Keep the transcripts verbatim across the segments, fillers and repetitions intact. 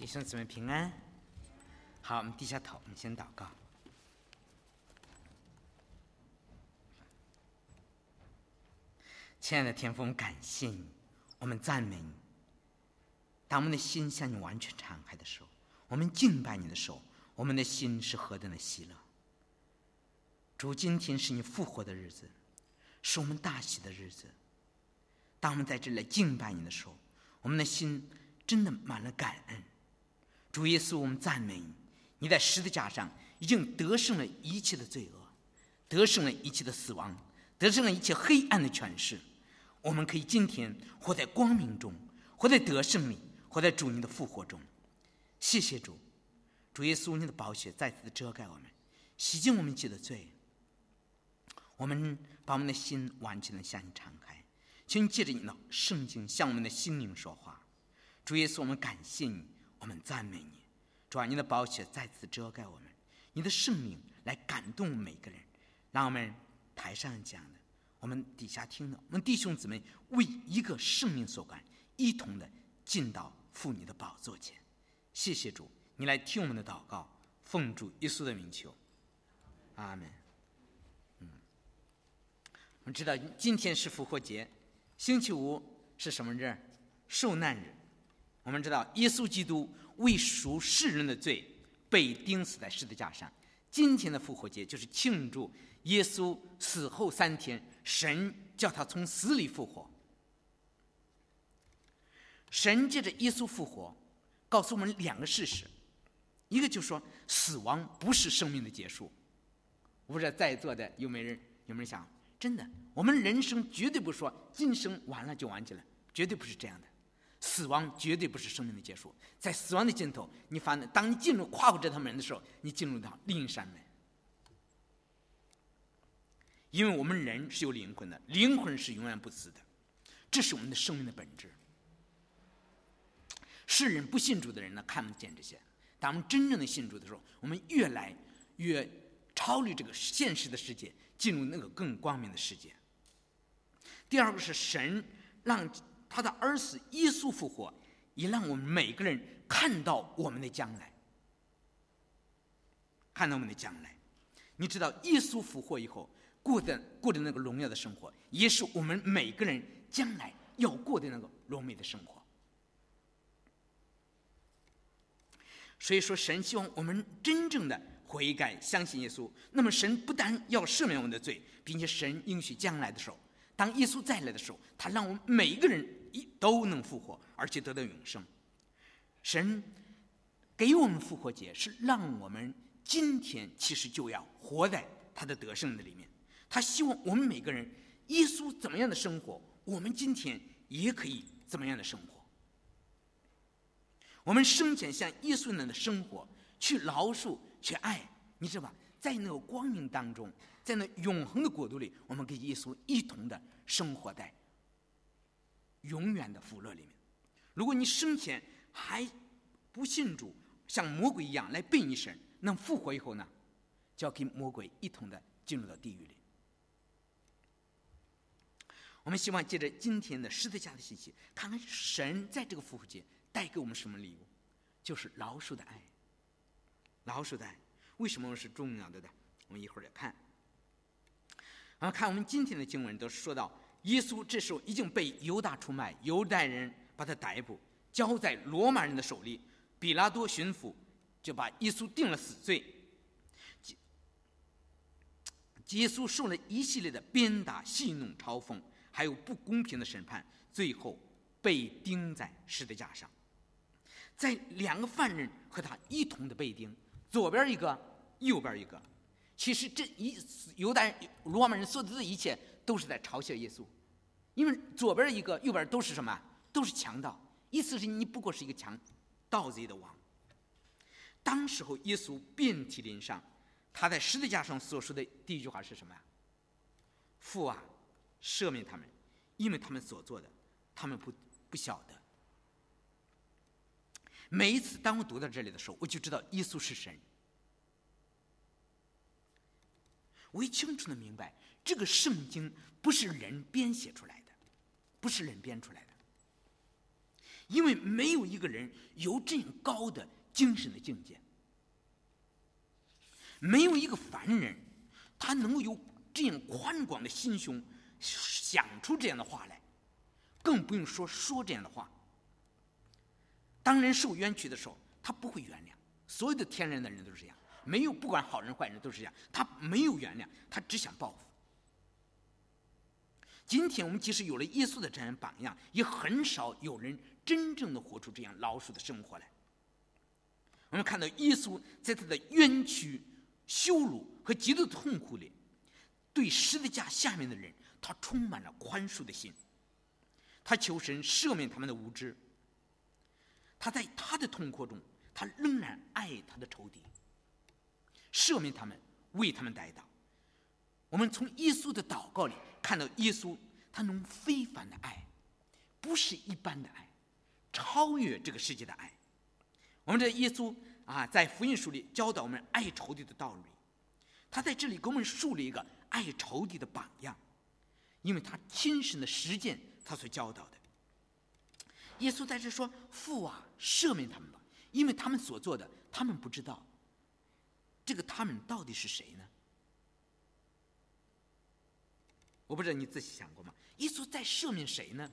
弟兄姊妹平安。好，我们低下头，我们先祷告。亲爱的天父，我们感谢你，我们赞美你。当我们的心向你完全敞开的时候，我们敬拜你的时候，我们的心是何等的喜乐。主，今天是你复活的日子，是我们大喜的日子。当我们在这里敬拜你的时候，我们的心真的满了感恩。主耶稣，我们赞美你，你在十字架上已经得胜了一切的罪恶，得胜了一切的死亡，得胜了一切黑暗的权势。我们可以今天活在光明中，活在得胜里，活在主你的复活中。谢谢主，主耶稣，你的宝血再次的遮盖我们，洗净我们一切的罪。我们把我们的心完全的向你敞开，请你借着你的圣经向我们的心灵说话。主耶稣，我们感谢你，我们赞美你。主啊，你的宝血再次遮盖我们，你的圣灵来感动每个人。让我们台上讲的，我们底下听的，我们弟兄姊妹为一个生命所感，一同的进到父你的宝座前。谢谢主，你来听我们的祷告，奉主耶稣的名求，阿门。嗯，我们知道今天是复活节，星期五是什么日？受难日。我们知道耶稣基督为赎世人的罪被钉死在十字架上。今天的复活节就是庆祝耶稣死后三天，神叫他从死里复活。神借着耶稣复活告诉我们两个事实，一个就是说死亡不是生命的结束。我不知道在座的有没有人有没有想，真的我们人生绝对不是说今生完了就完结了，绝对不是这样的。死亡绝对不是生命的结束，在死亡的尽头，你发现当你进入跨过这道门的时候，你进入到另一扇门。因为我们人是有灵魂的，灵魂是永远不死的，这是我们的生命的本质。世人不信主的人呢，看不见这些。当我们真正的信主的时候，我们越来越超离这个现实的世界，进入那个更光明的世界。第二个是神让他的儿子耶稣复活，也让我们每个人看到我们的将来，看到我们的将来。你知道耶稣复活以后过的过的那个荣耀的生活，也是我们每个人将来要过的那个荣美的生活。所以说神希望我们真正的悔改相信耶稣，那么神不但要赦免我们的罪，并且神应许将来的时候，当耶稣再来的时候，他让我们每一个人都能复活，而且得到永生。神给我们复活节，是让我们今天其实就要活在他的得胜的里面。他希望我们每个人，耶稣怎么样的生活，我们今天也可以怎么样的生活。我们生前像耶稣那样的生活，去饶恕，去爱，你知道吧？在那个光明当中，在那永恒的国度里，我们跟耶稣一同的生活在永远的福乐里面。如果你生前还不信主，像魔鬼一样来背逆神，那复活以后呢，就要跟魔鬼一同的进入到地狱里。我们希望借着今天的十字架的信息，看看神在这个复活节带给我们什么礼物，就是饶恕的爱。饶恕的爱为什么是重要的呢？我们一会儿再看。然后看我们今天的经文都说到，耶稣这时候已经被犹大出卖，犹太人把他逮捕，交在罗马人的手里。比拉多巡抚就把耶稣定了死罪。耶稣受了一系列的鞭打、戏弄、嘲讽，还有不公平的审判，最后被钉在十字架上。在两个犯人和他一同的被钉，左边一个，右边一个。其实这一犹太人、罗马人所做的一切都是在嘲笑耶稣，因为左边一个，右边都是什么？都是强盗。意思是你不过是一个强盗贼的王。当时候耶稣遍体鳞伤，他在十字架上所说的第一句话是什么呀？父啊，赦免他们，因为他们所做的，他们不不晓得。每一次当我读到这里的时候，我就知道耶稣是神。我也清楚的明白，这个圣经不是人编写出来的，不是人编出来的。 因为没有一个人有这样高的精神的境界，没有一个凡人他能够有这样宽广的心胸想出这样的话来，更不用说说这样的话。当人受冤屈的时候，他不会原谅。所有的天然的人都是这样，没有不管好人坏人都是这样，他没有原谅，他只想报复。今天我们即使有了耶稣的这样榜样，也很少有人真正的活出这样老鼠的生活来。我们看到耶稣在他的冤屈、羞辱和极度的痛苦里，对十字架下面的人，他充满了宽恕的心。他求神赦免他们的无知。他在他的痛苦中，他仍然爱他的仇敌，赦免他们，为他们代祷。我们从耶稣的祷告里看到耶稣他那种非凡的爱，不是一般的爱，超越这个世界的爱。我们这耶稣啊，在福音书里教导我们爱仇敌的道理，他在这里给我们树立一个爱仇敌的榜样，因为他亲身的实践他所教导的。耶稣在这说：“父啊，赦免他们吧，因为他们所做的，他们不知道。”这个他们到底是谁呢？我不知道你仔细想过吗？耶稣在赦免谁呢？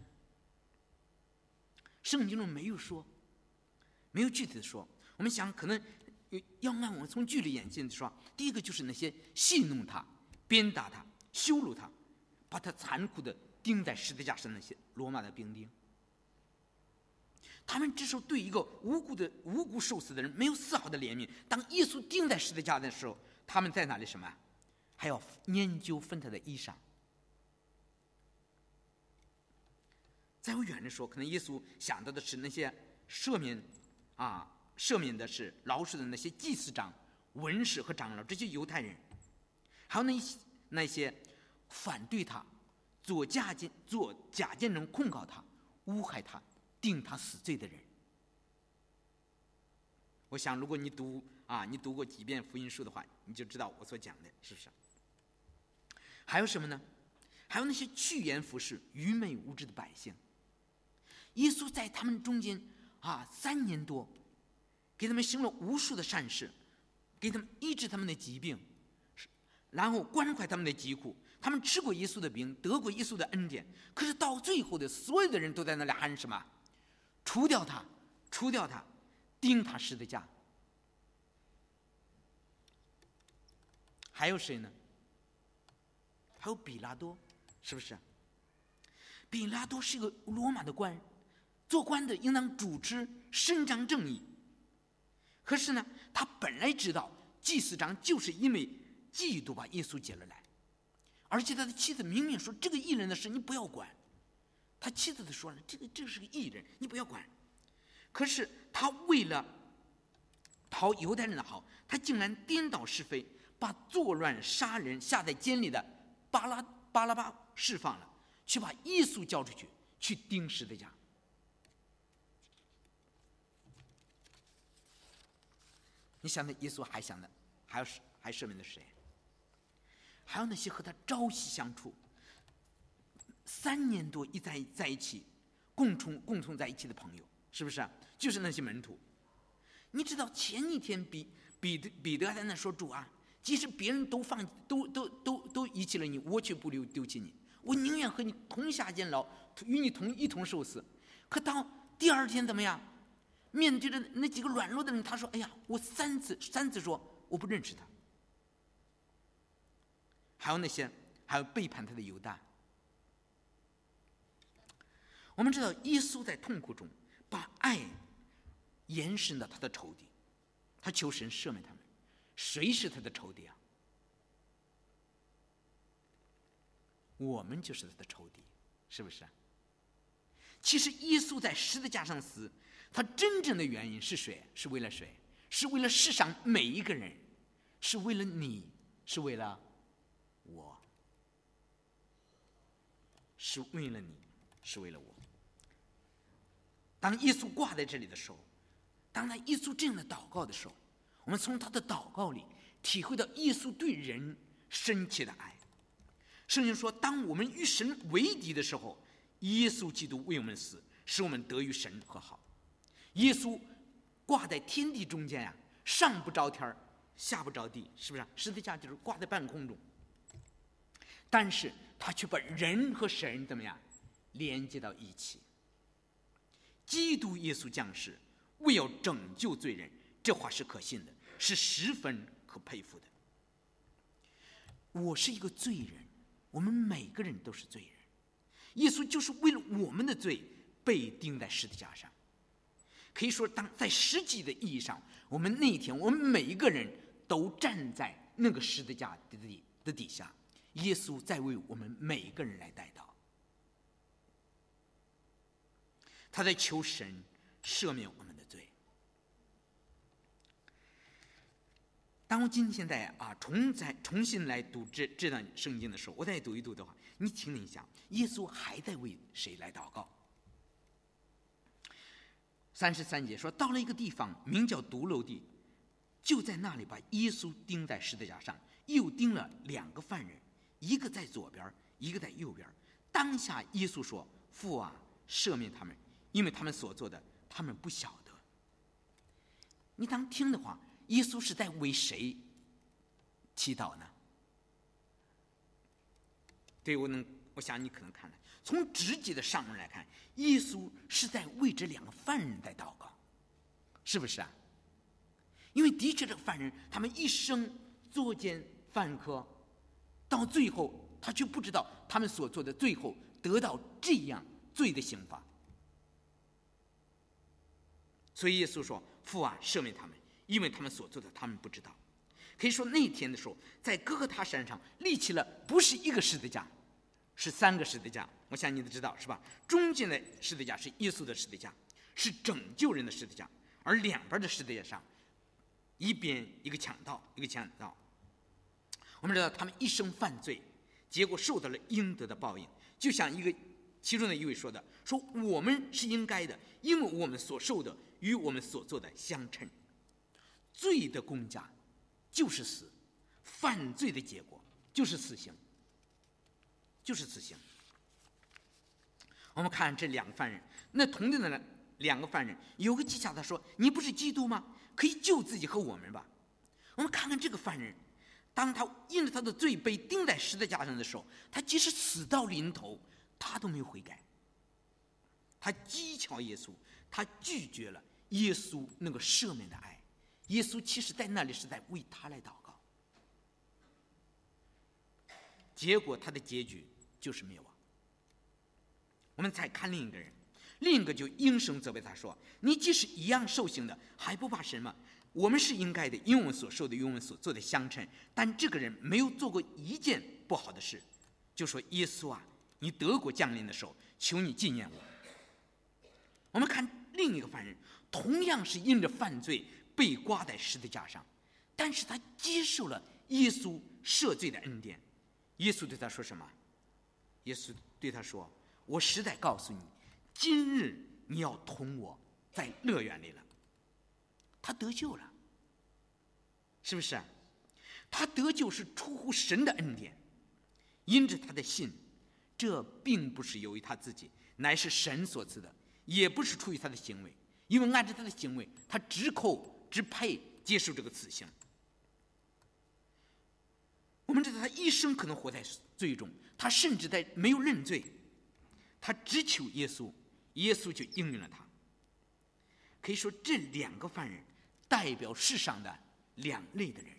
圣经中没有说，没有具体的说。我们想，可能要按我们从距离眼见的说，第一个就是那些戏弄他、鞭打他、羞辱他，把他残酷的钉在十字架上那些罗马的兵丁。他们这时候对一个无辜的无辜受死的人没有丝毫的怜悯。当耶稣钉在十字架的时候，他们在哪里什么？还要研究分他的衣裳。在我远的说，可能耶稣想到的是那些赦免啊，赦免的是老鼠的那些祭司长、文士和长老，这些犹太人，还有那些那些反对他、做假见、做假见证控告他、诬害他、定他死罪的人。我想，如果你读啊，你读过几遍福音书的话，你就知道我所讲的是不是？还有什么呢？还有那些趋炎附势、愚昧无知的百姓。耶稣在他们中间啊，三年多，给他们行了无数的善事，给他们医治他们的疾病，然后关怀他们的疾苦。他们吃过耶稣的饼，得过耶稣的恩典。可是到最后的，所有的人都在那里喊什么？除掉他，除掉他，钉他十字架。还有谁呢？还有比拉多，是不是？比拉多是个罗马的官，做官的应当主持伸张正义。可是呢，他本来知道祭司长就是因为嫉妒把耶稣接了来，而且他的妻子明明说：“这个义人的事你不要管。”他妻子都说了：“这个这是个义人，你不要管。”可是他为了讨犹太人的好，他竟然颠倒是非，把作乱杀人下在监里的巴拉巴拉巴释放了，去把耶稣交出去，去钉十字架。你想到耶稣还想的还有还赦免的是谁？还有那些和他朝夕相处，三年多一在在一起，共同共同在一起的朋友，是不是啊？就是那些门徒。你知道前一天彼彼得彼得在那说：“主啊，即使别人都放都都都都遗弃了你，我却不留丢弃你。我宁愿和你同下监牢，与你同一同受死。”可到第二天怎么样？面对着那几个软弱的人，他说：“哎呀，我三次三次说我不认识他。”还有那些还有背叛他的犹大。我们知道耶稣在痛苦中把爱延伸到他的仇敌，他求神赦免他们。谁是他的仇敌啊？我们就是他的仇敌，是不是？其实耶稣在十字架上死，他真正的原因是谁？是为了谁？是为了世上每一个人，是为了你，是为了我，是为了你，是为了我。当耶稣挂在这里的时候，当他耶稣这样的祷告的时候，我们从他的祷告里体会到耶稣对人深切的爱。圣经说，当我们与神为敌的时候，耶稣基督为我们死， 使我们得与神和好。耶稣挂在天地中间呀、啊，上不着天下不着地，是不是？十字架就是挂在半空中，但是他却把人和神怎么样连接到一起。基督耶稣降世，为要拯救罪人，这话是可信的，是十分可佩服的。我是一个罪人，我们每个人都是罪人，耶稣就是为了我们的罪被钉在十字架上。可以说，当在实际的意义上，我们那一天，我们每一个人都站在那个十字架的底的底下，耶稣在为我们每一个人来代祷，他在求神赦免我们的罪。当我今天在啊重再重新来读这这段圣经的时候，我再读一读的话，你听一下，耶稣还在为谁来祷告？三十三节说，到了一个地方，名叫独楼地，就在那里把耶稣钉在十字架上，又钉了两个犯人，一个在左边，一个在右边。当下耶稣说：“父啊，赦免他们，因为他们所做的，他们不晓得。”你当听的话，耶稣是在为谁祈祷呢？对，我能，我想你可能看了，从直接的上文来看，耶稣是在为这两个犯人在祷告，是不是啊？因为的确这个犯人，他们一生作奸犯科，到最后他却不知道他们所做的，最后得到这样罪的刑罚。所以耶稣说：“父啊，赦免他们，因为他们所做的，他们不知道。”可以说那天的时候，在哥哥他山上立起了不是一个十字架，是三个十字架。我想你都知道，是吧？中间的十字架是耶稣的十字架，是拯救人的十字架，而两边的十字架上，一边一个强盗，一个强盗。我们知道他们一生犯罪，结果受到了应得的报应。就像一个其中的一位说的：“说我们是应该的，因为我们所受的与我们所做的相称。罪的工价就是死，犯罪的结果就是死刑，就是死刑。”我们看这两个犯人，那同样的两个犯人，有个记下他说：“你不是基督吗？可以救自己和我们吧。”我们看看这个犯人，当他因着他的罪被钉在十字架上的时候，他即使死到临头，他都没有悔改。他讥诮耶稣，他拒绝了耶稣那个赦免的爱。耶稣其实在那里是在为他来祷告，结果他的结局就是灭亡。我们再看另一个人，另一个就应声责备他说：“你即使一样受刑的，还不怕神吗？我们是应该的，因为我们所受的与我们所做的相称。但这个人没有做过一件不好的事，就说耶稣啊，你得国降临的时候，求你纪念我。”我们看另一个犯人，同样是因着犯罪被挂在十字架上，但是他接受了耶稣赦罪的恩典。耶稣对他说什么？耶稣对他说：“我实在告诉你，今日你要同我在乐园里了。”他得救了，是不是？他得救是出乎神的恩典，因着他的信，这并不是由于他自己，乃是神所赐的，也不是出于他的行为，因为按照他的行为，他只扣只配接受这个死刑。我们知道他一生可能活在罪中，他甚至在没有认罪，他只求耶稣，耶稣就应允了他。可以说这两个犯人代表世上的两类的人，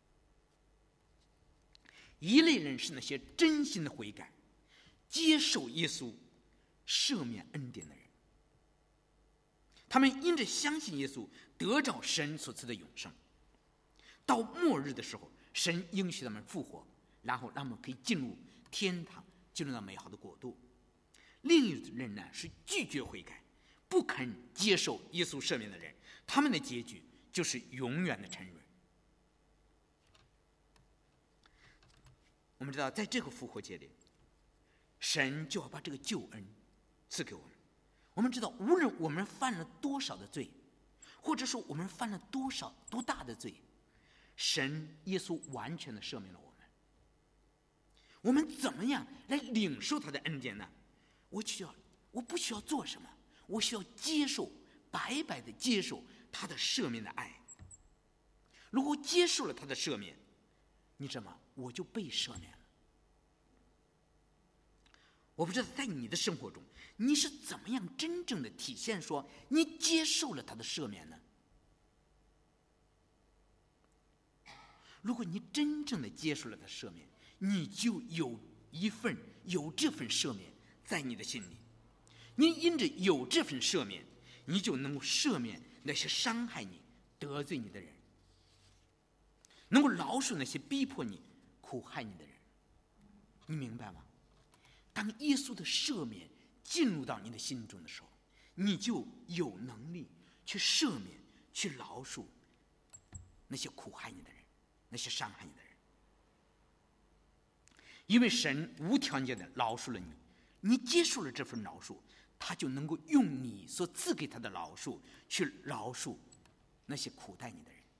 一类人是那些真心的悔改，接受耶稣赦免恩典的人，他们因着相信耶稣得着神所赐的永生，到末日的时候，神应许他们复活，然后让他们可以进入天堂，进入到美好的国度。另一类人呢，是拒绝悔改，不肯接受耶稣赦免的人，他们的结局就是永远的沉沦。我们知道在这个复活节里，神就要把这个救恩赐给我们。我们知道无论我们犯了多少的罪，或者说我们犯了多少多大的罪，神耶稣完全的赦免了我们。我们怎么样来领受他的恩典呢？我需要我不需要做什么， 我需要接受，白白的接受他的赦免的爱。如果我接受了他的赦免，你知道吗？我就被赦免了。我不知道在你的生活中，你是怎么样真正的体现说你接受了他的赦免呢？如果你真正的接受了他的赦免，你就有一份有这份赦免在你的心里。你因着有这份赦免，你就能够赦免那些伤害你、得罪你的人，能够饶恕那些逼迫你、苦害你的人。你明白吗？当耶稣的赦免进入到你的心中的时候，你就有能力去赦免、去饶恕那些苦害你的人、那些伤害你的人。因为神无条件的饶恕了你，你接受了这份饶恕，他就能够用你所赐给他的饶恕去饶恕那些苦待你的人。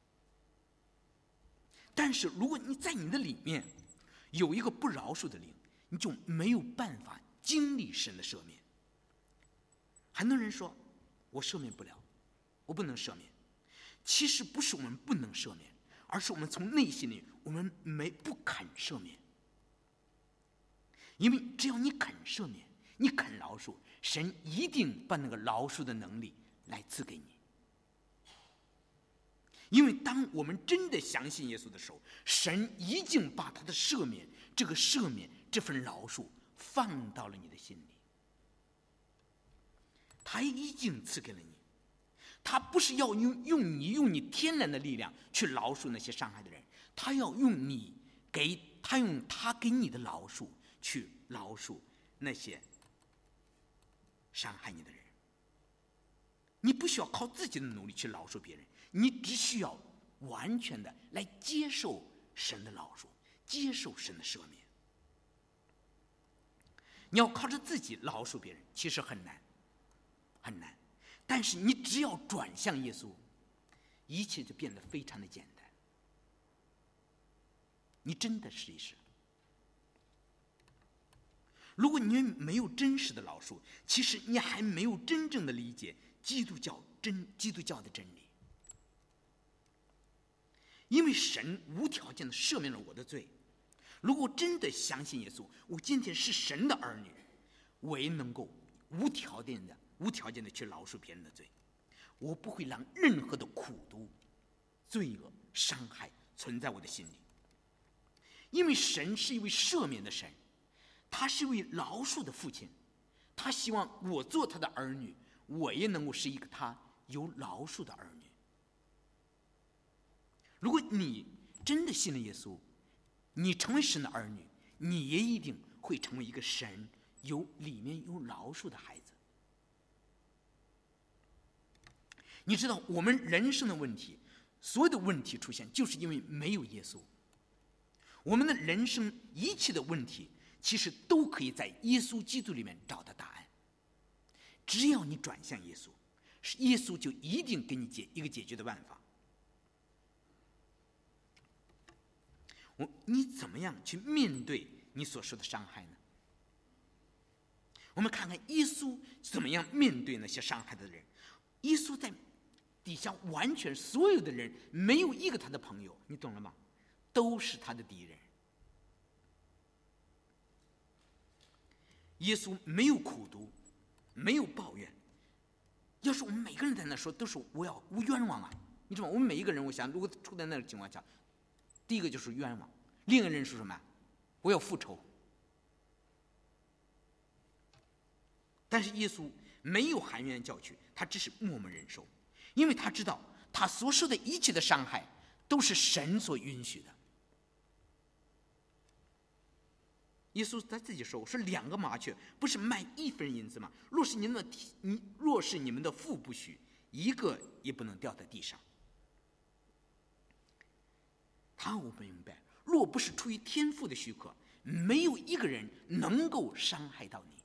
但是如果你在你的里面有一个不饶恕的灵，你就没有办法经历神的赦免。很多人说我赦免不了，我不能赦免。其实不是我们不能赦免，而是我们从内心里我们没不肯赦免。因为只要你肯赦免，你肯饶恕，神一定把那个饶恕的能力来赐给你。因为当我们真的相信耶稣的时候，神已经把他的赦免，这个赦免，这份饶恕放到了你的心里。他已经赐给了你，他不是要用用你用你天然的力量去饶恕那些伤害的人，他要用你给他用他给你的饶恕去饶恕那些伤害你的人。你不需要靠自己的努力去饶恕别人，你只需要完全的来接受神的饶恕，接受神的赦免。你要靠着自己饶恕别人，其实很难很难，但是你只要转向耶稣，一切就变得非常的简单。你真的试一试。如果你没有真实的饶恕，其实你还没有真正的理解基督教真基督教的真理。因为神无条件的赦免了我的罪，如果真的相信耶稣，我今天是神的儿女，我也能够无条件的无条件的去饶恕别人的罪，我不会让任何的苦毒、罪恶、伤害存在我的心里。因为神是一位赦免的神，他是一位饶恕的父亲，他希望我做他的儿女，我也能够是一个他有饶恕的儿女。如果你真的信了耶稣，你成为神的儿女，你也一定会成为一个神有里面有饶恕的孩子。你知道我们人生的问题，所有的问题出现就是因为没有耶稣。我们的人生一切的问题其实都可以在耶稣基督里面找到答案。只要你转向耶稣，耶稣就一定给你解一个解决的办法。我你怎么样去面对你所受的伤害呢？我们看看耶稣怎么样面对那些伤害的人。耶稣在底下完全所有的人没有一个他的朋友，你懂了吗？都是他的敌人。耶稣没有苦毒，没有抱怨。要是我们每个人在那说都是我要无冤枉啊，你知道吗？我们每一个人，我想如果处在那个情况下，第一个就是冤枉，另一个人是什么？我要复仇。但是耶稣没有含冤教训，他只是默默忍受，因为他知道他所受的一切的伤害都是神所允许的。耶稣他自己说：“我说两个麻雀不是卖一分银子吗？若是你们的你若是你们的父不许，一个也不能掉在地上。”他我明白，若不是出于天父的许可，没有一个人能够伤害到你。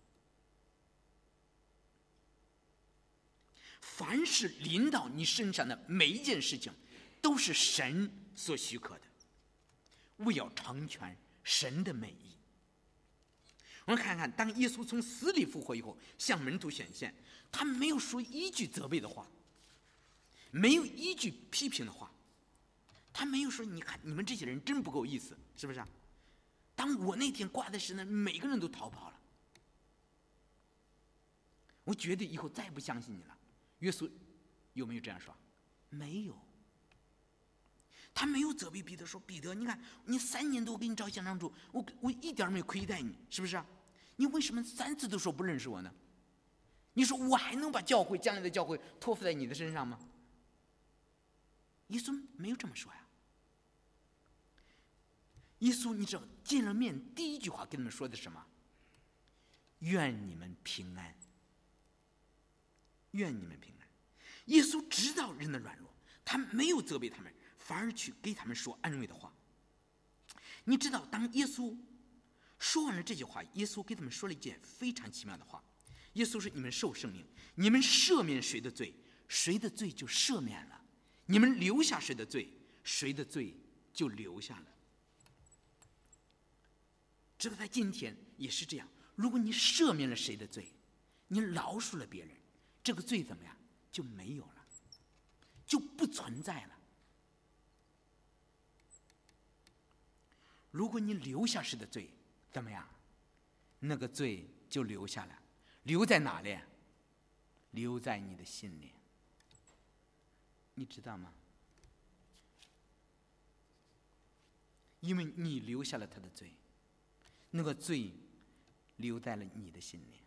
凡是临到你身上的每一件事情，都是神所许可的，为要成全神的美意。我们看看，当耶稣从死里复活以后，向门徒显现， 他没有说一句责备的话，没有一句批评的话，他没有说你看你们这些人真不够意思，是不是啊？当我那天挂在身上，每个人都逃跑了，我绝对以后再也不相信你了。耶稣有没有这样说？没有。他没有责备彼得说：“彼得，你看你三年多给你照香肠主，我我一点没有亏待你，是不是啊？你为什么三次都说不认识我呢？你说我还能把教会将来的教会托付在你的身上吗？”耶稣没有这么说呀。耶稣你知道见了面第一句话跟他们说的什么？愿你们平安，愿你们平安。耶稣知道人的软弱，他没有责备他们，反而去给他们说安慰的话。你知道当耶稣说完了这句话，耶稣给他们说了一件非常奇妙的话。耶稣说：“你们受圣灵，你们赦免谁的罪，谁的罪就赦免了；你们留下谁的罪，谁的罪就留下了。”这个在今天也是这样，如果你赦免了谁的罪，你饶恕了别人，这个罪怎么样就没有了，就不存在了。如果你留下谁的罪，怎么样，那个罪就留下了，留在哪里？留在你的心里，你知道吗？因为你留下了他的罪，那个罪留在了你的心里。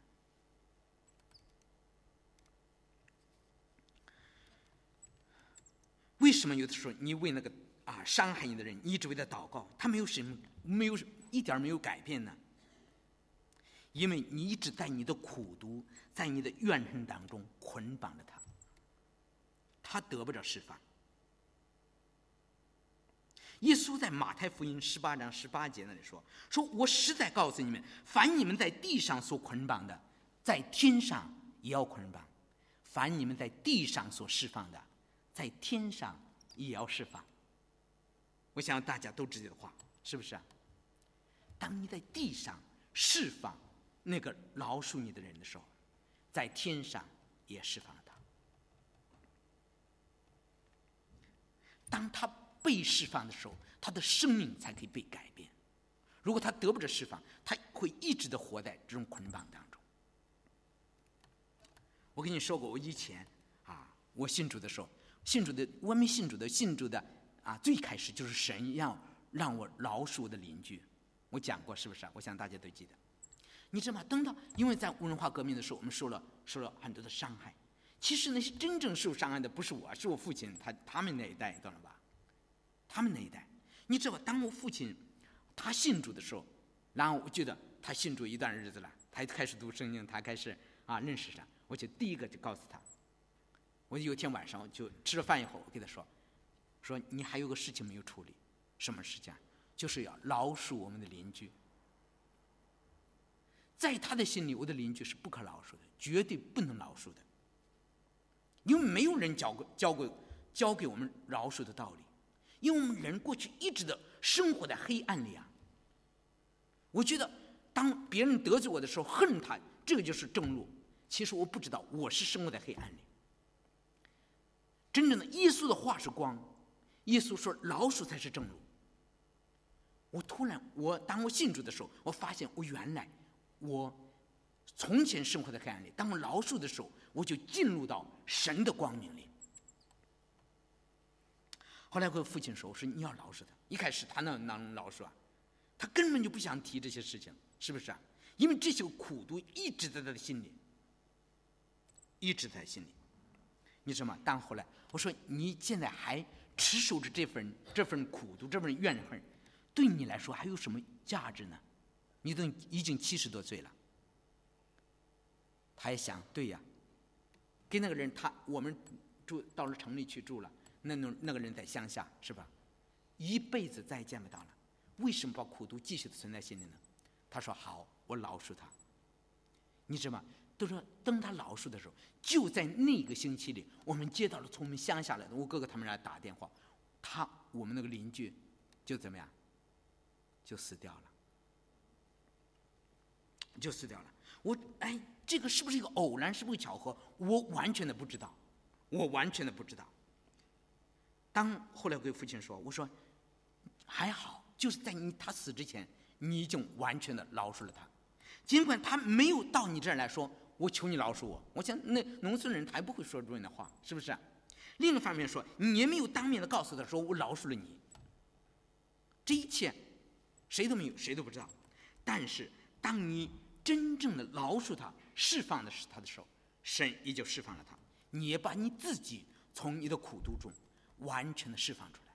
为什么有的时候你为那个啊伤害你的人，你一直为他祷告，他没有什么，没有一点没有改变呢？因为你一直在你的苦毒，在你的怨恨当中捆绑着他，他得不着释放。耶稣在马太福音十八章十八节那里说：“说我实在告诉你们，凡你们在地上所捆绑的，在天上也要捆绑；凡你们在地上所释放的，在天上也要释放。”我想大家都知道的话，是不是啊？当你在地上释放那个饶恕你的人的时候，在天上也释放了他。当他被释放的时候，他的生命才可以被改变。如果他得不着释放，他会一直的活在这种捆绑当中。我跟你说过，我以前啊，我信主的时候，信主的我没信主的信主的啊，最开始就是神要让我饶恕我的邻居，我讲过是不是啊？我想大家都记得。你知道吗？等到因为在文化革命的时候，我们受了受了很多的伤害。其实那些真正受伤害的不是我，是我父亲他他们那一代，懂了吧？他们那一代，你知道，当我父亲他信主的时候，然后我觉得他信主一段日子了，他开始读圣经，他开始啊认识上，我就第一个就告诉他，我有一天晚上我就吃了饭以后，我跟他说，说你还有个事情没有处理，什么事情？就是要饶恕我们的邻居。在他的心里，我的邻居是不可饶恕的，绝对不能饶恕的，因为没有人教过教过教给我们饶恕的道理。因为我们人过去一直的生活在黑暗里啊。我觉得当别人得罪我的时候，恨他，这个就是正路。其实我不知道我是生活在黑暗里。真正的耶稣的话是光，耶稣说饶恕才是正路。我突然，我当我信主的时候，我发现我原来我从前生活在黑暗里，当我饶恕的时候，我就进入到神的光明里。后来我父亲说：“我说你要饶恕他。”一开始他哪能饶恕啊？他根本就不想提这些事情，是不是啊？因为这些苦毒一直在他的心里，一直在心里。你知道吗？但后来我说：“你现在还持守着这份这份苦毒，这份怨恨，对你来说还有什么价值呢？你都已经七十多岁了。”他也想，对呀，跟那个人他我们住到了城里去住了。那那个人在乡下，是吧？一辈子再也见不到了。为什么把苦毒继续的存在心里呢？他说：“好，我饶恕他。”你知道吗？都说等他饶恕的时候，就在那个星期里，我们接到了从我们乡下来的我哥哥他们来打电话，他我们那个邻居就怎么样，就死掉了，就死掉了。我哎， 这个是不是一个偶然，是不是巧合，我完全的不知道，我完全的不知道。当后来我给父亲说，我说还好，就是在你他死之前，你已经完全的饶恕了他，尽管他没有到你这儿来说，我求你饶恕我。我想那农村人还不会说这样的话，是不是？另一方面说，你也没有当面的告诉他说我饶恕了你，这一切谁都没有，谁都不知道。但是当你真正的饶恕他，释放的是他的时候，神也就释放了他，你也把你自己从你的苦毒中完全的释放出来。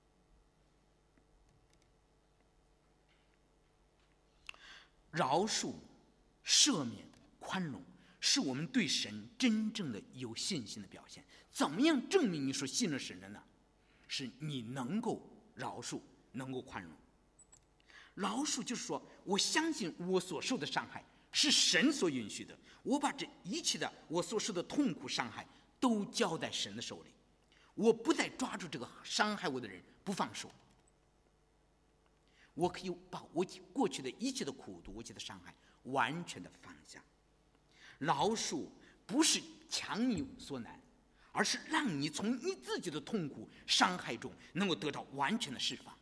饶恕、赦免、宽容，是我们对神真正的有信心的表现。怎么样证明你所信了神的呢？是你能够饶恕，能够宽容。饶恕就是说，我相信我所受的伤害是神所允许的，我把这一切的我所受的痛苦伤害都交在神的手里，我不再抓住这个伤害我的人不放手，我可以把我过去的一切的苦毒、一切的伤害完全的放下。饶恕不是强你所难，而是让你从你自己的痛苦、伤害中能够得到完全的释放。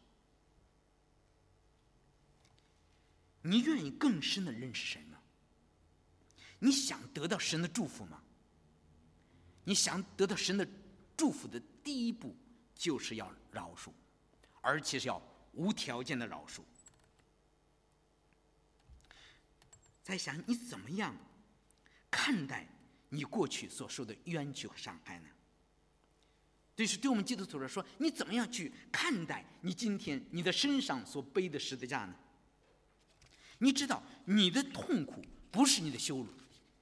你愿意更深的认识神吗？你想得到神的祝福吗？你想得到神的祝福的第一步就是要饶恕，而且是要无条件的饶恕。在想你怎么样看待你过去所受的冤屈和伤害呢？这是对我们基督徒来说，你怎么样去看待你今天你的身上所背的十字架呢？你知道你的痛苦不是你的羞辱，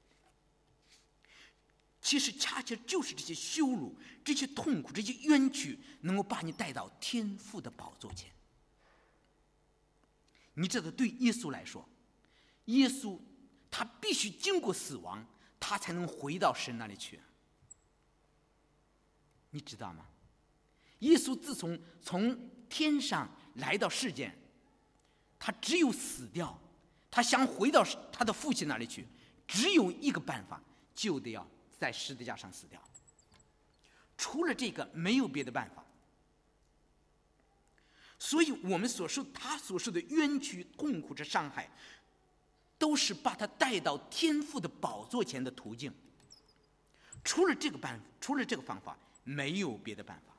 其实恰恰就是这些羞辱、这些痛苦、这些冤屈能够把你带到天父的宝座前。你知道对耶稣来说，耶稣他必须经过死亡，他才能回到神那里去。你知道吗？耶稣自从从天上来到世间，他只有死掉，他想回到他的父亲那里去，只有一个办法，就得要在十字架上死掉。除了这个，没有别的办法。所以我们所受他所受的冤屈、痛苦、这伤害，都是把他带到天父的宝座前的途径。除了这个办法，除了这个方法，没有别的办法。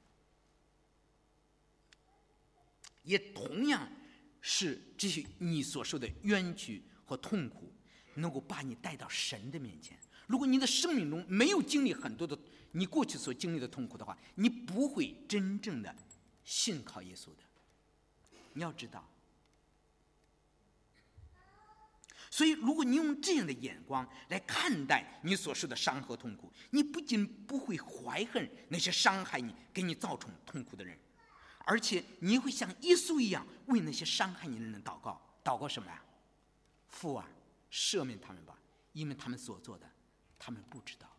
也同样是这些你所受的冤屈和痛苦，能够把你带到神的面前。如果你的生命中没有经历很多的你过去所经历的痛苦的话，你不会真正的信靠耶稣的。你要知道，所以如果你用这样的眼光来看待你所受的伤和痛苦，你不仅不会怀恨那些伤害你、给你造成痛苦的人，而且你会像耶稣一样为那些伤害你的人祷告。祷告什么呀？父啊，赦免他们吧，因为他们所做的他们不知道。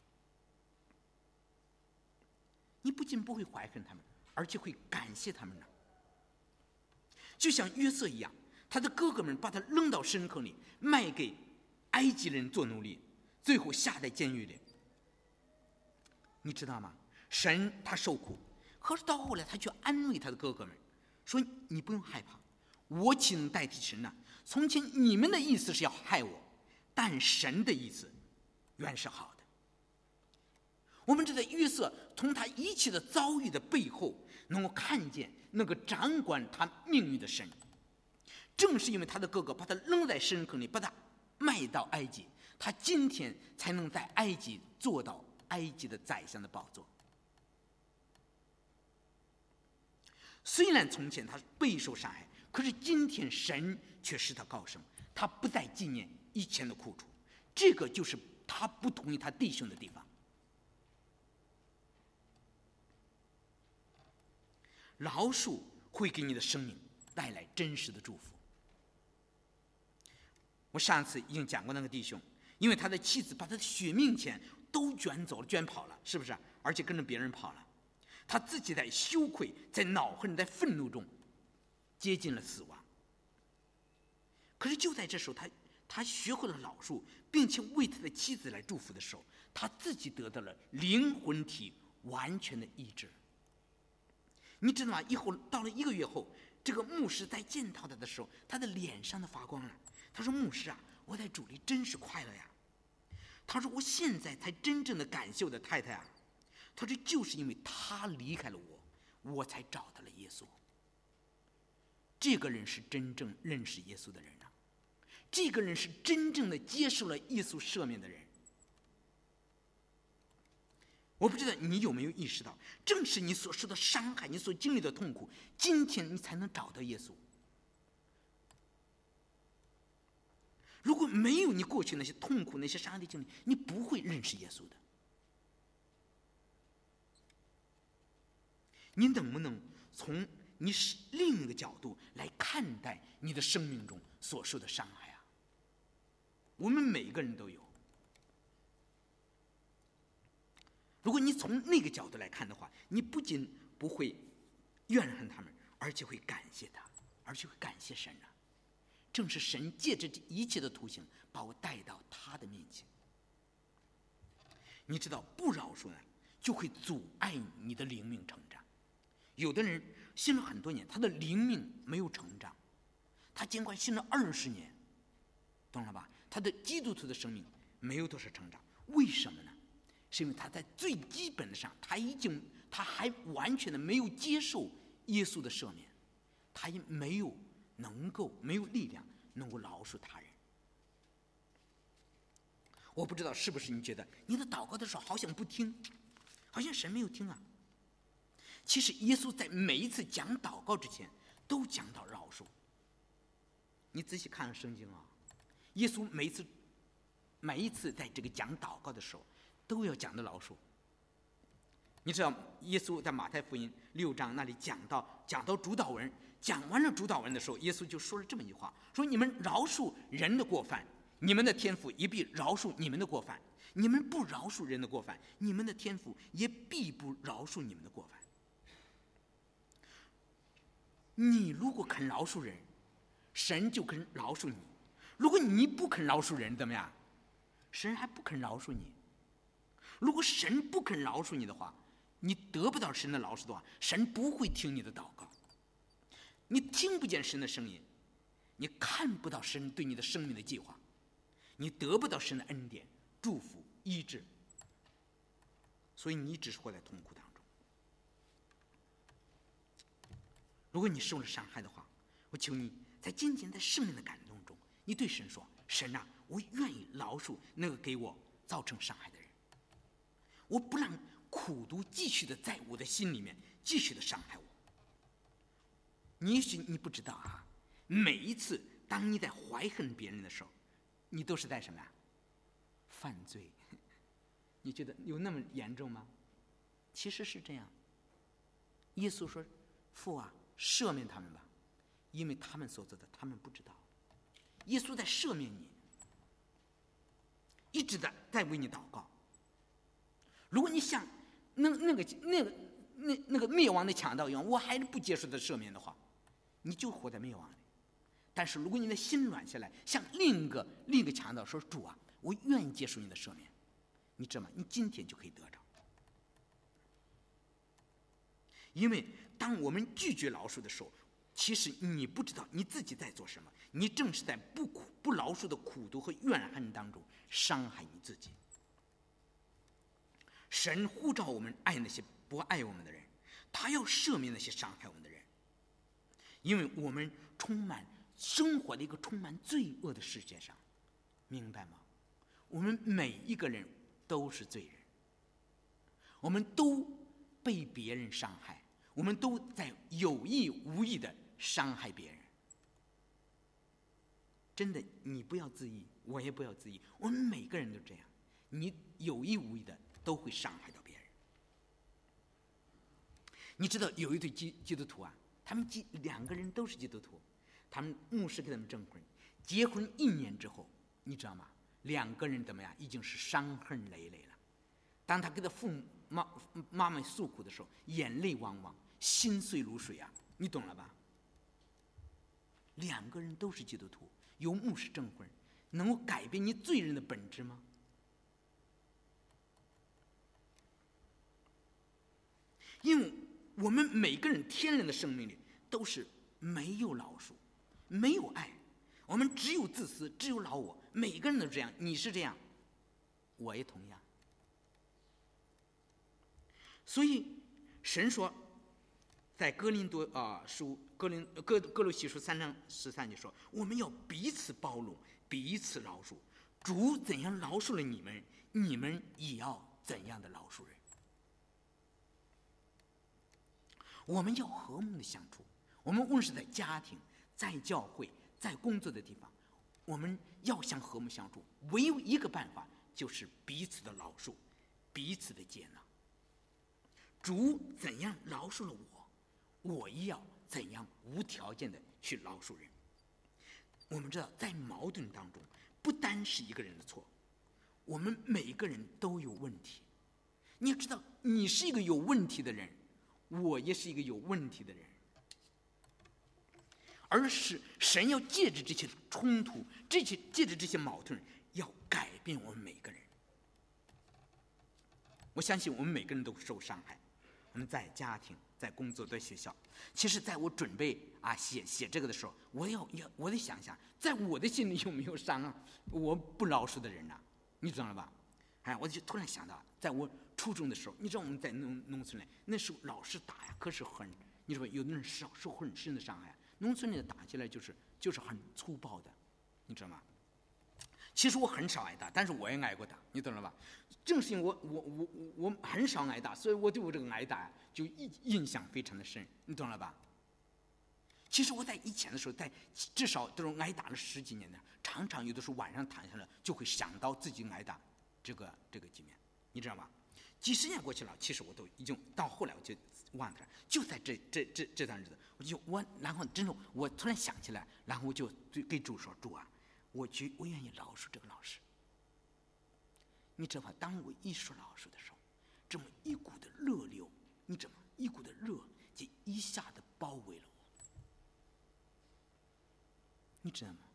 你不仅不会怀恨他们，而且会感谢他们呢。就像约瑟一样，他的哥哥们把他扔到深坑里，卖给埃及人做奴隶，最后下在监狱里。你知道吗？神他受苦，可是到后来他却安慰他的哥哥们，说你不用害怕，我岂能代替神呢？从前你们的意思是要害我，但神的意思原是好的。我们知道约瑟从他一切的遭遇的背后，能够看见那个掌管他命运的神。正是因为他的哥哥把他扔在深坑里，把他卖到埃及，他今天才能在埃及做到埃及的宰相的宝座。虽然从前他备受伤害，可是今天神却使他高升，他不再纪念以前的苦楚。这个就是他不同于他弟兄的地方。饶恕会给你的生命带来真实的祝福。我上次已经讲过那个弟兄，因为他的妻子把他的血命钱都卷走了，卷跑了，是不是？而且跟着别人跑了，他自己在羞愧、在恼恨、在愤怒中接近了死亡。可是就在这时候，他他学会了饶恕，并且为他的妻子来祝福的时候，他自己得到了灵魂体完全的医治。你知道吗？以后到了一个月后，这个牧师在见到他的时候，他的脸上都发光了。他说：“牧师啊，我在主里真是快乐呀。”他说：“我现在才真正的感谢我的太太啊。”他说：“就是因为他离开了我，我才找到了耶稣。”这个人是真正认识耶稣的人啊，这个人是真正的接受了耶稣赦免的人。我不知道你有没有意识到，正是你所受的伤害，你所经历的痛苦，今天你才能找到耶稣。如果没有你过去那些痛苦、那些伤害的经历，你不会认识耶稣的。你能不能从你是另一个角度来看待你的生命中所受的伤害啊？我们每个人都有。如果你从那个角度来看的话，你不仅不会怨恨他们，而且会感谢他，而且会感谢神啊！正是神借着这一切的图形，把我带到他的面前。你知道，不饶恕呢，就会阻碍你的灵命成长。有的人信了很多年，他的灵命没有成长，他尽管信了二十年，懂了吧？他的基督徒的生命没有多少成长，为什么呢？是因为他在最基本的上，他已经他还完全的没有接受耶稣的赦免，他也没有能够没有力量能够饶恕他人。我不知道是不是你觉得你的祷告的时候好像不听，好像神没有听啊？其实耶稣在每一次讲祷告之前都讲到饶恕。你仔细看了圣经啊，耶稣每一次每一次在这个讲祷告的时候都要讲到饶恕。你知道耶稣在马太福音六章那里讲到讲到主祷文，讲完了主祷文的时候，耶稣就说了这么一句话，说你们饶恕人的过犯，你们的天父也必饶恕你们的过犯；你们不饶恕人的过犯，你们的天父也必不饶恕你们的过犯。你如果肯饶恕人，神就肯饶恕你；如果你不肯饶恕人，怎么样？神还不肯饶恕你。如果神不肯饶恕你的话，你得不到神的饶恕的话，神不会听你的祷告。你听不见神的声音，你看不到神对你的生命的计划，你得不到神的恩典、祝福、医治，所以你只是活在痛苦当中。如果你受了伤害的话，我求你在今天在圣灵的感动中，你对神说：神啊，我愿意饶恕那个给我造成伤害的人，我不让苦毒继续的在我的心里面继续的伤害我。你也许你不知道啊，每一次当你在怀恨别人的时候，你都是在什么呀？犯罪。你觉得有那么严重吗？其实是这样。耶稣说：父啊，赦免他们吧，因为他们所做的他们不知道。耶稣在赦免你，一直在在为你祷告。如果你像那那个那个那那个灭亡的强盗一样，我还是不接受他赦免的话，你就活在灭亡里。但是如果你的心软下来，像另一个另一个强盗说：主啊，我愿意接受你的赦免，你知道吗？你今天就可以得着。因为当我们拒绝饶恕的时候，其实你不知道你自己在做什么，你正是在不苦不饶恕的苦毒和怨恨当中伤害你自己。神呼召我们爱那些不爱我们的人，他要赦免那些伤害我们的人，因为我们充满生活在一个充满罪恶的世界上，明白吗？我们每一个人都是罪人，我们都被别人伤害，我们都在有意无意的伤害别人。真的，你不要自意，我也不要自意，我们每个人都这样，你有意无意的都会伤害到别人。你知道有一对基基督徒啊，他们基两个人都是基督徒，他们牧师给他们证婚，结婚一年之后，你知道吗？两个人怎么样？已经是伤痕累累了。当他给他父母妈妈妈诉苦的时候，眼泪汪汪，心碎如水啊！你懂了吧？两个人都是基督徒，由牧师证婚， 能够改变你罪人的本质吗？因为我们每个人天然的生命里都是没有饶恕，没有爱，我们只有自私，只有老我，每个人都这样，你是这样，我也同样。所以神说，在哥林多啊、呃、书哥林哥哥罗西书三章十三节说，我们要彼此包容，彼此饶恕。主怎样饶恕了你们，你们也要怎样的饶恕人。我们要和睦的相处，我们无论是在家庭、在教会、在工作的地方，我们要想和睦相处，唯有一个办法，就是彼此的饶恕，彼此的接纳。主怎样饶恕了我，我也要怎样无条件的去饶恕人。我们知道，在矛盾当中，不单是一个人的错，我们每个人都有问题。你要知道，你是一个有问题的人，我也是一个有问题的人，而是神要借着这些冲突，这些借着这些矛盾，要改变我们每个人。我相信我们每个人都受伤害，我们在家庭、在工作、在学校。其实，在我准备啊写写这个的时候，我要要我得想想，在我的心里有没有伤啊？我不饶恕的人呐、啊，你知道了吧？哎，我就突然想到，在我初中的时候，你知道我们在农农村里，那时候老师打呀，可是很，你说有的人受受很深的伤害。农村里打起来就是就是很粗暴的，你知道吗？其实我很少挨打，但是我也挨过打，你懂了吧？正是因为我我我我很少挨打，所以我对我这个挨打就印印象非常的深，你懂了吧？其实我在以前的时候，在至少都是挨打了十几年的，常常有的时候晚上躺下来就会想到自己挨打这个这个局面，你知道吗？几十年过去了，其实我都已经到后来我就忘掉了。就在这这这这段日子，我就我然后真的我突然想起来，然后我就对主说：“主啊，我觉我愿意饶恕这个老师。”你知道吗？当我一说饶恕的时候，这么一股的热流，你知道吗？一股的热就一下子包围了我，你知道吗？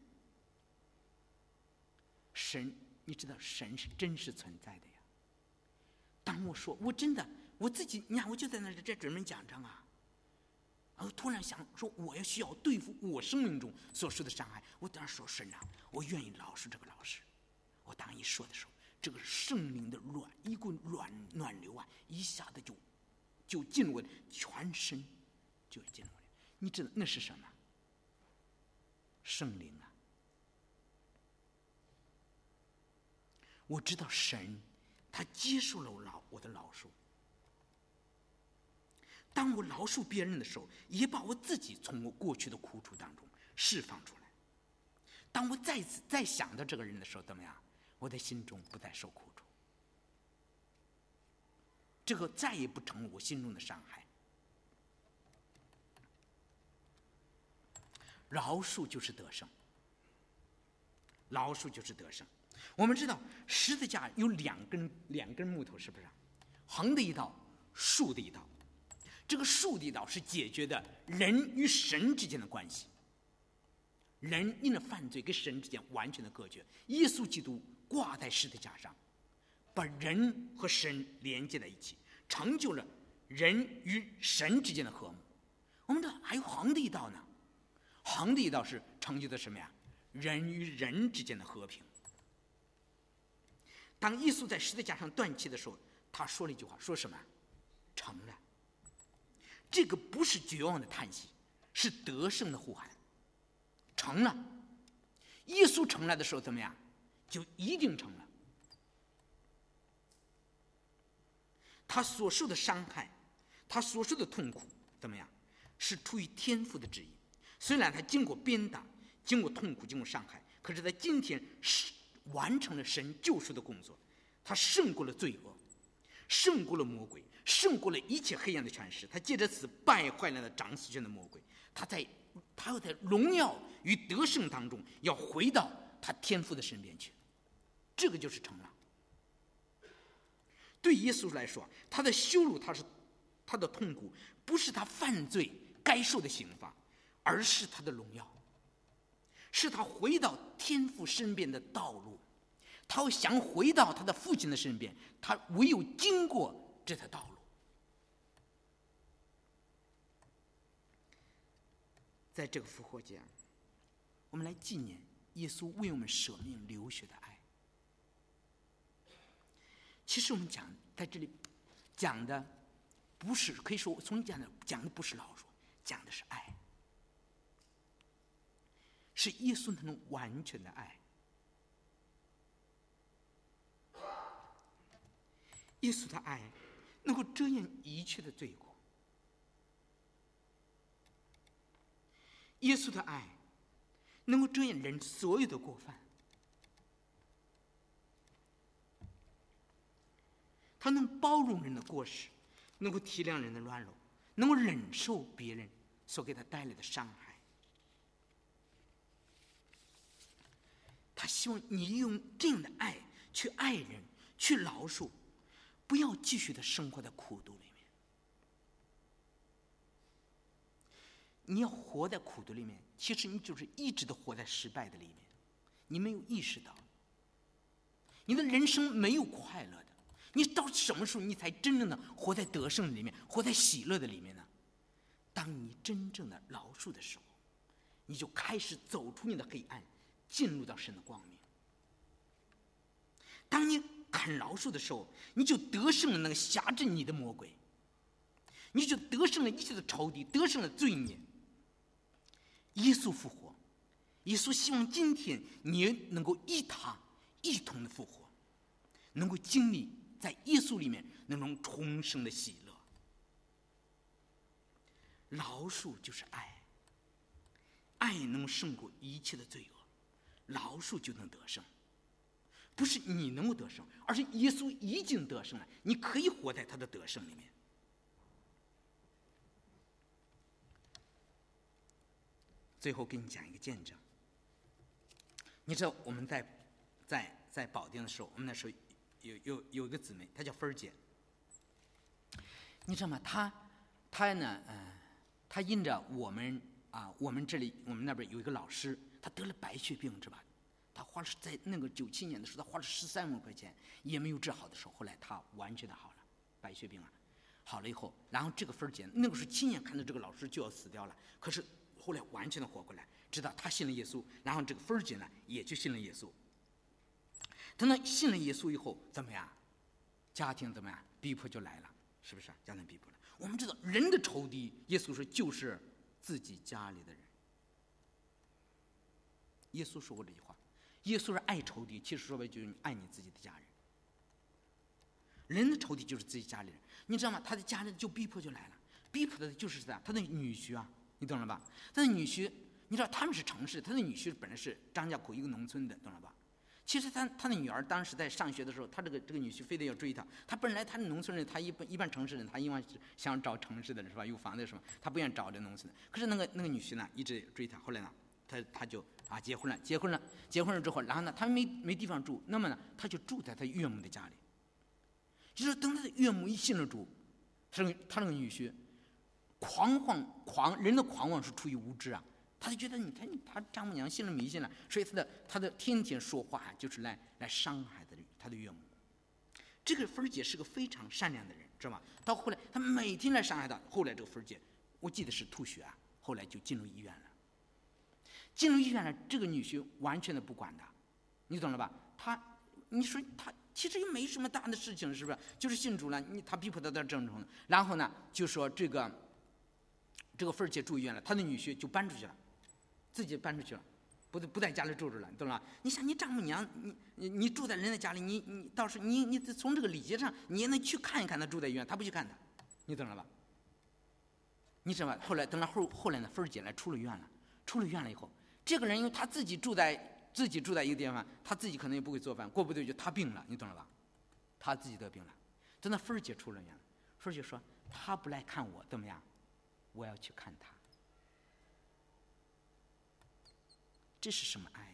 神，你知道神是真实存在的呀。当我说我真的我自己，你看我就在那里在准备讲章啊，然后突然想说我要需要对付我生命中所受的伤害，我当然说神啊，我愿意饶恕这个老师。我当一说的时候，这个圣灵的暖一股暖暖流啊，一下子就就进入我的全身，就进入我的。你知道那是什么？圣灵啊！我知道神他接受了我饶我的饶恕。当我饶恕别人的时候，也把我自己从我过去的苦楚当中释放出来。当我再次再想到这个人的时候，怎么样？我的心中不再受苦楚，这个再也不成为我心中的伤害。饶恕就是得胜，饶恕就是得胜。我们知道十字架有两根两根木头，是不是？横的一道，竖的一道。这个竖的一道是解决的人与神之间的关系，人因了犯罪跟神之间完全的隔绝。耶稣基督挂在十字架上，把人和神连接在一起，成就了人与神之间的和睦。我们知道还有横的一道呢，横的一道是成就的什么呀？人与人之间的和平。当耶稣在十字架上断气的时候，他说了一句话，说什么？成了。这个不是绝望的叹息，是得胜的呼喊。成了。耶稣成了的时候怎么样？就一定成了。他所受的伤害，他所受的痛苦怎么样？是出于天父的旨意。虽然他经过鞭打，经过痛苦，经过伤害，可是在今天是完成了神救赎的工作。他胜过了罪恶，胜过了魔鬼，胜过了一切黑暗的权势。他借着此败坏了掌死权的魔鬼。他在他要在荣耀与得胜当中，要回到他天父的身边去。这个就是成了。对耶稣来说，他的羞辱，他是他的痛苦，不是他犯罪该受的刑罚，而是他的荣耀。 是他回到天父身边的道路。他想回到他的父亲的身边，他唯有经过这条道路。在这个复活节，我们来纪念耶稣为我们舍命流血的爱。其实我们讲在这里讲的不是，可以说从讲的讲的不是老鼠，讲的是爱，是耶稣那种完全的爱。耶稣的爱能够遮掩一切的罪过，耶稣的爱能够遮掩人所有的过犯，他能包容人的过失，能够体谅人的软弱，能够忍受别人所给他带来的伤害。他希望你用这样的爱去爱人，去饶恕，不要继续的生活在苦毒里面。你要活在苦毒里面，其实你就是一直都活在失败的里面，你没有意识到，你的人生没有快乐的。你到什么时候你才真正的活在得胜里面，活在喜乐的里面呢？当你真正的饶恕的时候，你就开始走出你的黑暗，进入到神的光明。当你肯饶恕的时候，你就得胜了那个辖制你的魔鬼，你就得胜了一切的仇敌，得胜了罪孽。耶稣复活，耶稣希望今天你能够与他一同的复活，能够经历在耶稣里面那种重生的喜乐。饶恕就是爱，爱能胜过一切的罪恶，饶恕就能得胜。不是你能够得胜，而是耶稣已经得胜了，你可以活在他的得胜里面。最后给你讲一个见证。你知道我们在在在保定的时候，我们那时候有有有一个姊妹，她叫芬儿姐。你知道吗？她她呢，呃，她因着我们啊，我们这里我们那边有一个老师，他得了白血病，知道吧？他花了在那个九七年的时候，他花了十三万块钱，也没有治好的时候，后来他完全的好了，白血病啊，好了以后，然后这个芬儿姐那个时候亲眼看到这个老师就要死掉了，可是后来完全的活过来，直到他信了耶稣，然后这个芬儿姐呢也就信了耶稣。等他信了耶稣以后，怎么样？家庭怎么样？逼迫就来了，是不是？家庭逼迫了。我们知道人的仇敌，耶稣说就是自己家里的人。耶稣说过这句话，耶稣是爱仇敌，其实说白就是爱你自己的家人。人的仇敌就是自己家里人，你知道吗？他的家人就逼迫就来了，逼迫的就是啥？他的女婿啊，你懂了吧？他的女婿，你知道他们是城市，他的女婿本来是张家口一个农村的，懂了吧？其实他他的女儿当时在上学的时候，他这个这个女婿非得要追她。他本来他是农村人，他一般一般城市人，他因为想找城市的是吧？有房子什么，他不愿意找这农村的。可是那个那个女婿呢，一直追他。后来呢，他他就啊结婚了，结婚了，结婚了之后，然后呢，他没没地方住，那么呢，他就住在他岳母的家里。就是等他的岳母一信了主，他那个他那个女婿狂妄狂人的狂妄是出于无知啊。他就觉得你看他丈母娘信了迷信了，所以他的他的天天说话就是来来伤害他的他的岳母。这个芬儿姐是个非常善良的人，知道吗？到后来他每天来伤害他，后来这个芬儿姐我记得是吐血啊，后来就进入医院了。进入医院了，这个女婿完全的不管他，你懂了吧？他你说他其实又没什么大的事情，是不是？就是信主了，你他逼迫他到正中，然后呢就说这个这个芬儿姐住医院了，他的女婿就搬出去了。自己搬出去了，不不在家里住着了，懂了？你想，你丈母娘，你你你住在人的家里，你你倒是你你从这个礼节上，你也能去看一看他住在医院，他不去看他，你懂了吧？你知道吧？后来等到后后来呢，芬儿姐来出了院了，出了院了以后，这个人因为他自己住在自己住在一个地方，他自己可能也不会做饭，过不多久他病了，你懂了吧？他自己得病了，等到芬儿姐出了院了，芬儿姐说他不来看我怎么样？我要去看他。这是什么爱呀？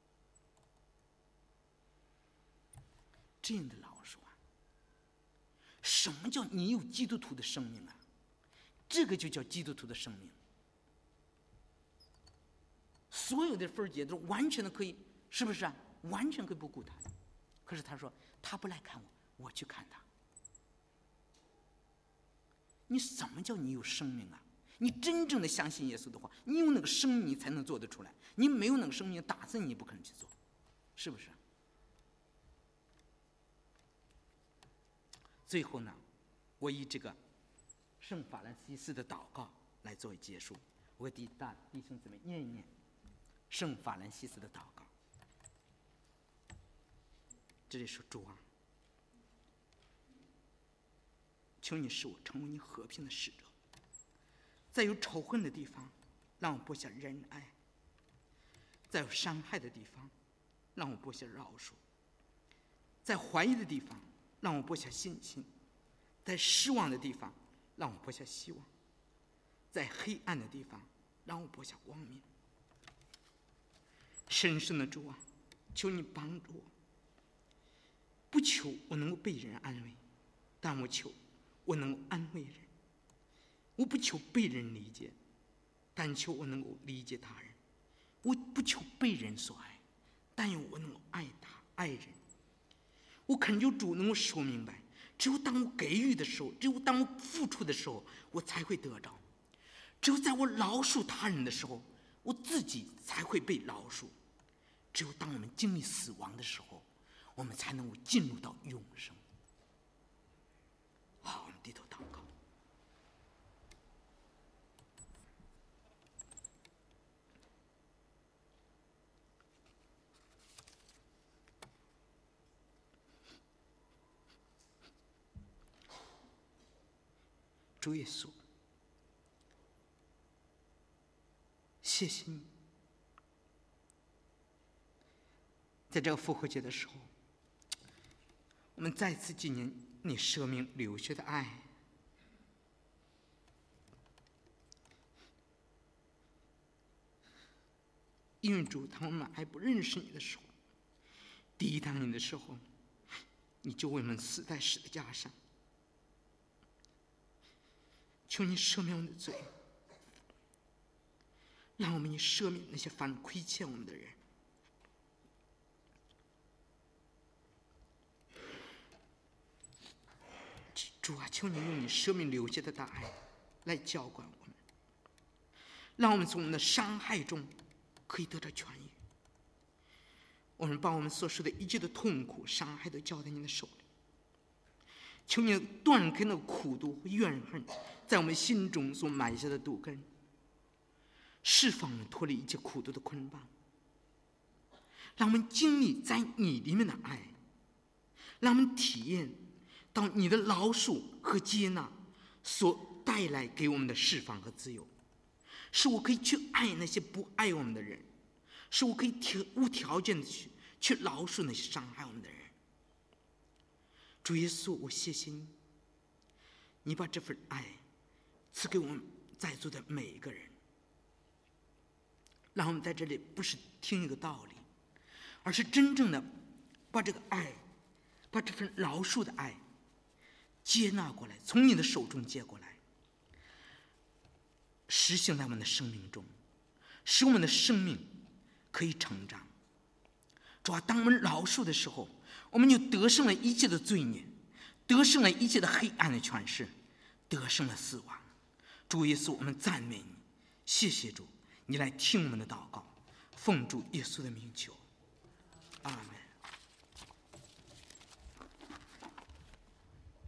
这样的老实话，什么叫你有基督徒的生命啊？这个就叫基督徒的生命。 所有的分解都完全的可以，是不是啊？完全可以不顾他。可是他说他不来看我，我去看他。你怎么叫你有生命啊？你真正的相信耶稣的话，你有那个生命，你才能做得出来。你没有那个生命，打算你也不可能去做，是不是？最后呢，我以这个圣法兰西斯的祷告来作为结束。我给大弟兄姊妹念一念圣法兰西斯的祷告。这里说：主啊，求你使我成为你和平的使者，在有仇恨的地方让我播下仁爱，在有伤害的地方让我播下饶恕，在怀疑的地方让我播下信心，在失望的地方让我播下希望，在黑暗的地方让我播下光明。深深的主啊，求你帮助我，不求我能够被人安慰，但我求我能够安慰人。我不求被人理解，但求我能够理解他人。我不求被人所爱，但愿我能够爱他爱人。我恳求主能够使我明白，只有当我给予的时候，只有当我付出的时候，我才会得着。只有在我饶恕他人的时候，我自己才会被饶恕。只有当我们经历死亡的时候，我们才能够进入到永生。好，我们低头祷告。主耶稣，谢谢你，在这个复活节的时候，我们再次纪念你舍命流血的爱。因为主，当我们还不认识你的时候，抵挡你的时候，你就为我们死在十字架上。求你赦免我们的罪，让我们也赦免那些犯亏欠我们的人。主啊，求你用你生命流血的大爱来浇灌我们，让我们从我们的伤害中可以得到痊愈。我们把我们所受的一切的痛苦、伤害都交在你的手里。求你断开那苦毒和怨恨在我们心中所埋下的毒根，释放我们脱离一切苦毒的捆绑，让我们经历在你里面的爱，让我们体验到你的饶恕和接纳所带来给我们的释放和自由，使我可以去爱那些不爱我们的人，使我可以无条件的去去饶恕那些伤害我们的人。主耶稣，我谢谢你，你把这份爱赐给我们在座的每一个人，让我们在这里不是听一个道理，而是真正的把这个爱，把这份饶恕的爱接纳过来，从你的手中接过来，实行在我们的生命中，使我们的生命可以成长。主啊，当我们饶恕的时候，我们就得胜了一切的罪孽，得胜了一切的黑暗的权势，得胜了死亡。主耶稣，我们赞美你，谢谢主，你来听我们的祷告，奉主耶稣的名求，阿门。